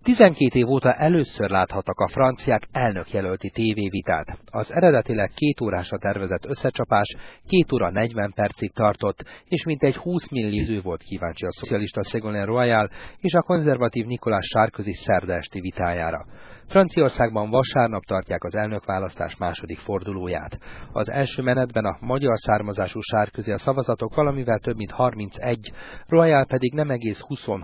12 év óta először láthattak a franciák elnökjelölti tévévitát. Az eredetileg 2 órásra tervezett összecsapás 2 óra 40 percig tartott, és mintegy 20 millió volt kíváncsi a szocialista Ségolène Royal és a konzervatív Nicolas Sarkozy szerda esti vitájára. Franciaországban vasárnap tartják az elnökválasztás második fordulóját. Az első menetben a magyar származású Sarkozy a szavazatok valamivel több mint 31, Royal pedig nem egész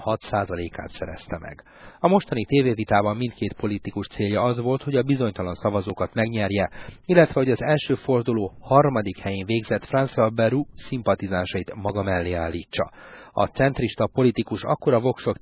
26%-át szerezte meg. A mostani tévévitában mindkét politikus célja az volt, hogy a bizonytalan szavazókat megnyerje, illetve hogy az első forduló harmadik helyén végzett François Bayrou szimpatizánsait maga mellé állítsa. A centrista politikus akkora voksok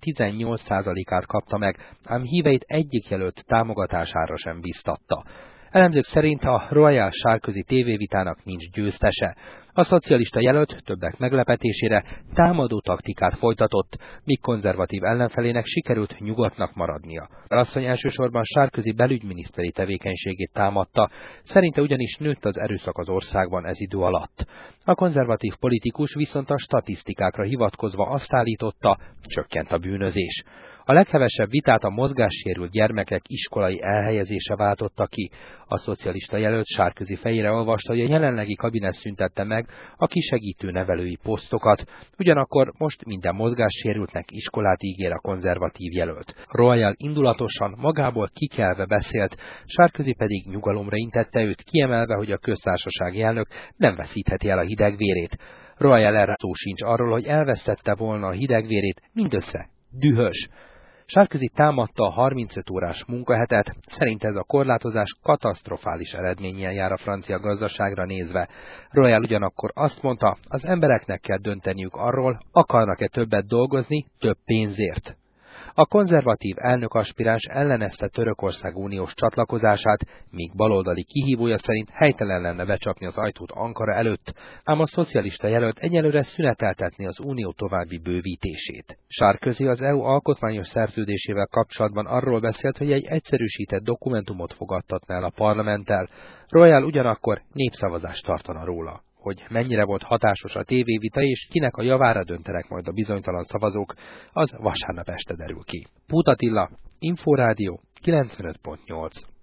18%-át kapta meg, ám híveit egyik jelölt támogatására sem biztatta. Elemzők szerint a Royal-Sarkozy tévévitának nincs győztese. A szocialista jelölt többek meglepetésére támadó taktikát folytatott, míg konzervatív ellenfelének sikerült nyugodtnak maradnia. Az asszony elsősorban Sarkozy belügyminiszteri tevékenységét támadta, szerinte ugyanis nőtt az erőszak az országban ez idő alatt. A konzervatív politikus viszont a statisztikákra hivatkozva azt állította, csökkent a bűnözés. A leghevesebb vitát a mozgássérült gyermekek iskolai elhelyezése váltotta ki. A szocialista jelölt Sarkozy fejére olvasta, hogy a jelenlegi kabinet szüntette meg a kisegítő nevelői posztokat, ugyanakkor most minden mozgássérültnek iskolát ígér a konzervatív jelölt. Royal indulatosan magából kikelve beszélt, Sarkozy pedig nyugalomra intette őt, kiemelve, hogy a köztársasági elnök nem veszítheti el a hidegvérét. Royal erre szó sincs arról, hogy elvesztette volna a hidegvérét, mindössze dühös. Sarkozy támadta a 35 órás munkahetet, szerint ez a korlátozás katasztrofális eredménnyel jár a francia gazdaságra nézve. Royal ugyanakkor azt mondta, az embereknek kell dönteniük arról, akarnak-e többet dolgozni, több pénzért. A konzervatív elnökaspiráns ellenezte Törökország uniós csatlakozását, míg baloldali kihívója szerint helytelen lenne becsapni az ajtót Ankara előtt, ám a szocialista jelölt egyelőre szüneteltetni az unió további bővítését. Sarkozy az EU alkotmányos szerződésével kapcsolatban arról beszélt, hogy egy egyszerűsített dokumentumot fogadtatna el a parlamenttel, Royal ugyanakkor népszavazást tartana róla. Hogy mennyire volt hatásos a tévévita és kinek a javára döntenek majd a bizonytalan szavazók, az vasárnap este derül ki. Puth Attila, Inforádió 95.8.